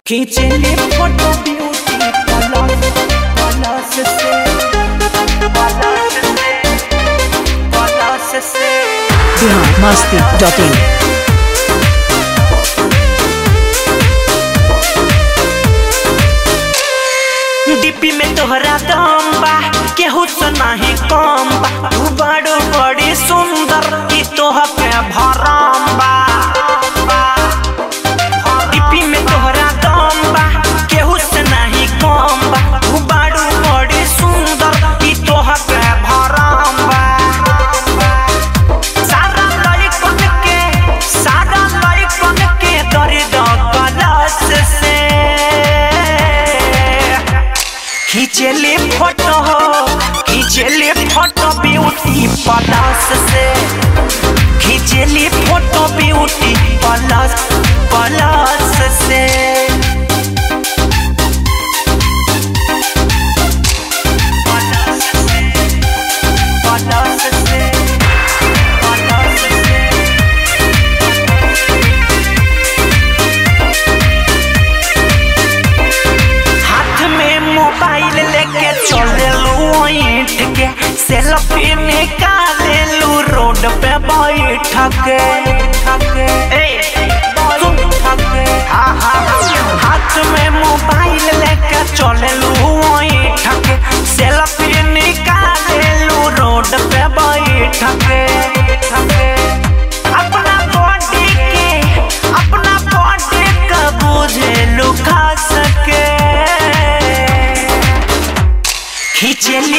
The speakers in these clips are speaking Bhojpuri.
खींचले फोटो ब्यूटी पलस से biharmasti.in डिब्बी में तोहरा दम बा केहू से नाही कम बा तू बड़ो बड़ी सुंदर की तोह पे भरम बा डिब्बी में तोहरा दम बा केहू से नाही कम बा तू बड़ो बड़ी सुंदर की तोह पे भरम बा सारा लड़कन के दर्द कलश से खींचले फोटो ब्यूटी प्लस से खींचले फोटो ब्यूटी प्लस से सेल्फी निकाले लू रोड पे बैठ के हाथ में मोबाइल लेके चले लू बैठ के सेल्फी निकाले लू रोड पे बैठ के अपना बॉडी का बुझे लू खास के खींचले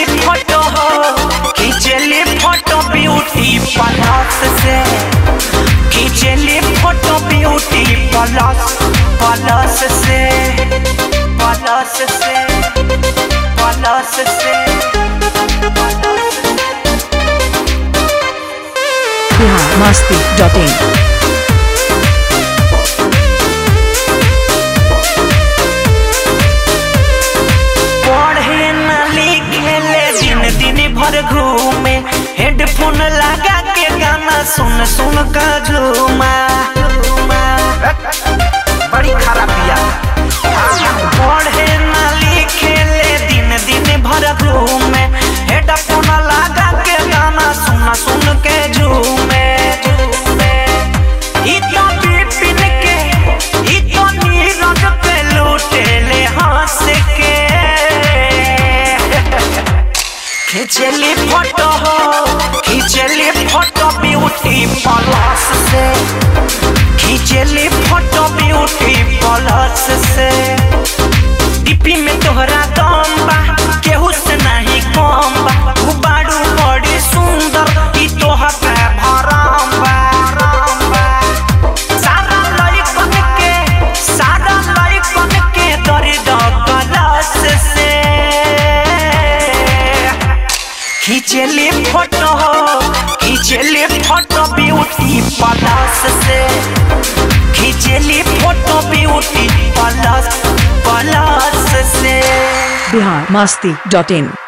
फोटो ब्यूटी प्लस से खींचले फोटो ब्यूटी प्लस से biharmasti.in दिन भर घूमे हेडफोन लगा के गाना सुन का झूमा बड़ी खराबिया पढ़े ना लिखे ले दिन भर घूमे हेडफोन लगा के गाना सुन के झूमे नीरज पे लूटे ले हंस के खींचले फोटो ब्यूटी प्लस से खींचले फोटो ब्यूटी प्लस से डिब्बी में तोहरा दम बा केहू से नहीं कम बा तू बड़ू बड़ी सुंदर की तोह पे भरम बा सारा लड़कन के दर्द कलश से खींचले फोटो ब्यूटी प्लस से खींचले फोटो ब्यूटी प्लस से biharmasti.in